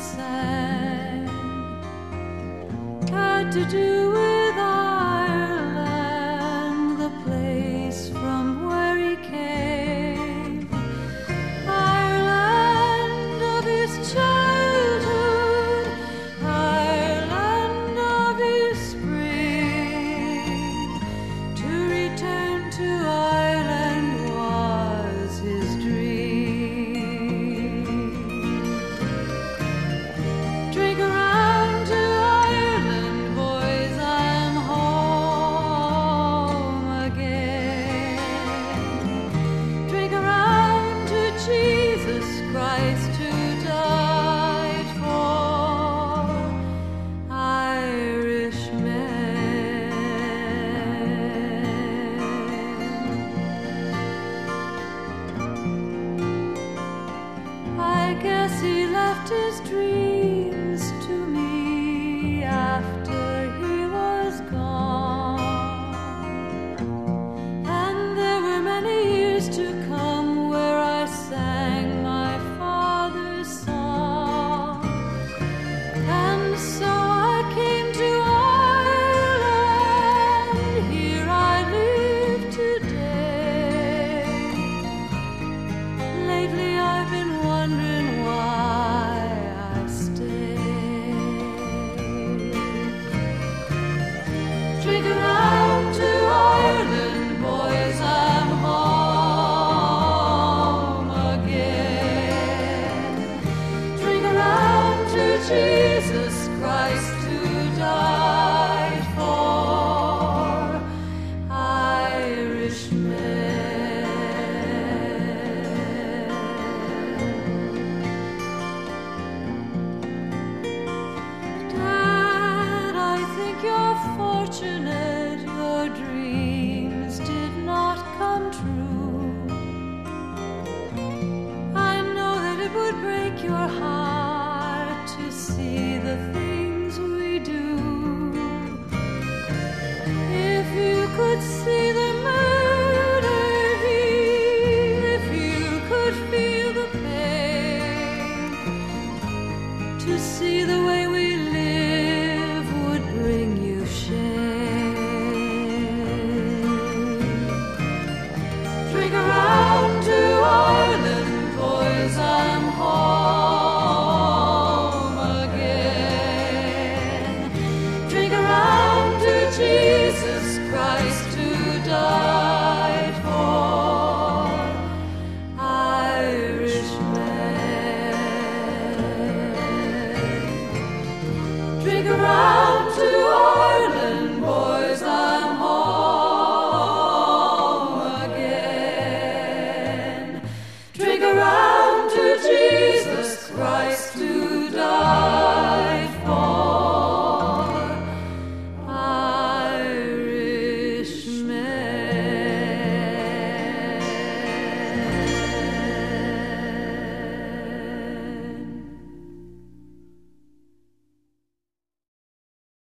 sang had to do with Ireland, the place from where he came. Ireland of his childhood, Ireland of his spring. To return to Ireland was his dream. Drink around to Ireland, boys, I'm home again. Drink around to Jesus Christ who died for Irishmen. I guess he left his dreams to me after he was gone, and there were many years to come where I sang my father's song, and so I came to Ireland. Here I live today. Lately I've been wondering why I stayed. Drink around to Ireland, boys, I'm home again. Drink around to Jesus Christ who died for Irishmen. Dad, I think you're fortunate your dreams did not come true. I know that it would break your heart to see the things we do. If you could see the murder here, if you could feel the pain, to see the way